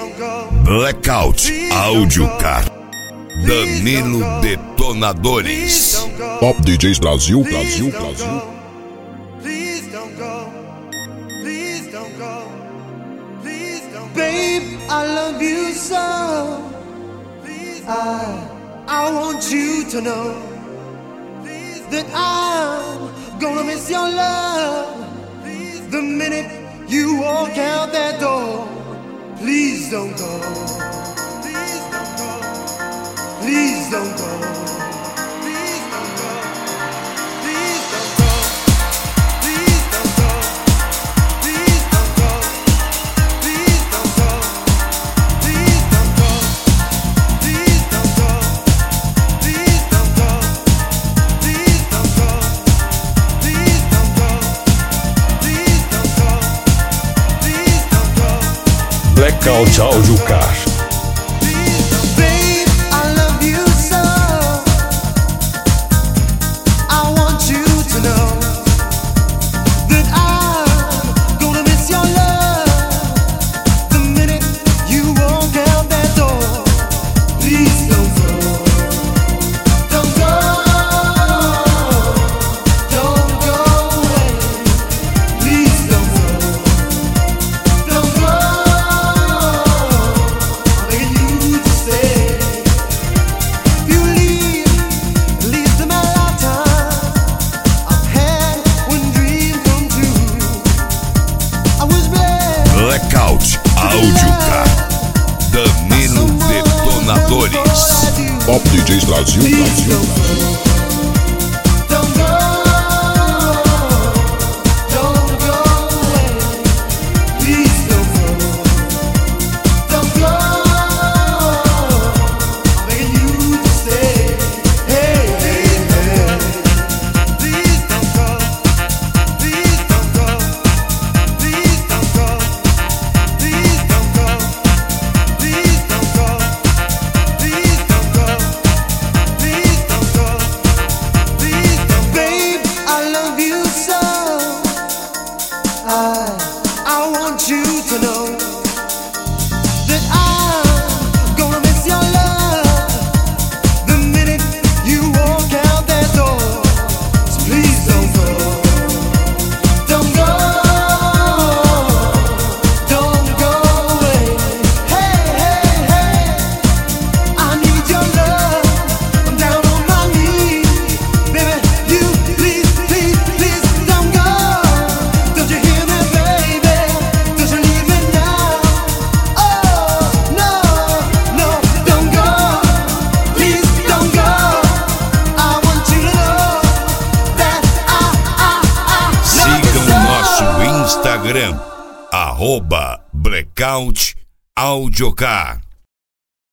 Blackout Audiocar. Danilo Detonadores. Top DJs Brasil. Please don't go. Please don't go. Please don't go. Babe, I love you so. I want you to know that I'm gonna miss your love the minute you walk out that door. Please don't go. Please don't go. Please don't go. Please don't go. Please don't go. Please don't go. Please don't go. Please don't go. Please don't go. Please don't go. Please don't go. Please don't go. Please don't go. Please don't go. Please don't go. Blackout Audiocar. Babe, I love you so. I want you to know that I'm gonna miss your love the minute you walk out that door. Please don't go. Don't go. Don't go away. Please don't go. Don't go. I'm begging you to stay. If you leave to my lifetime. I've had one dream come true. I was blessed. Blackout Audiocar. Danilo Detonadores. Top DJs Brasil. Please don't go. Don't go. Don't go away. Please don't go. Don't go. I'm begging you to stay. Hey, hey, hey. Please don't go. Please don't go. Please don't go. Please don't go. Please don't go. Please don't go. Please don't go. Please don't. Babe, I love you so. I want you to know that I'm gonna miss your love the minute you walk out that door. So please don't go. Don't go. Don't go away. Hey, hey, hey. I need your love. I'm down on my knees. Baby, you please, please, please don't go. Don't you hear me, baby? Don't you leave me now. Oh, no, no, don't go. Please don't go. I want you to know that I Sigam o nosso Instagram, @Blackout Audiocar.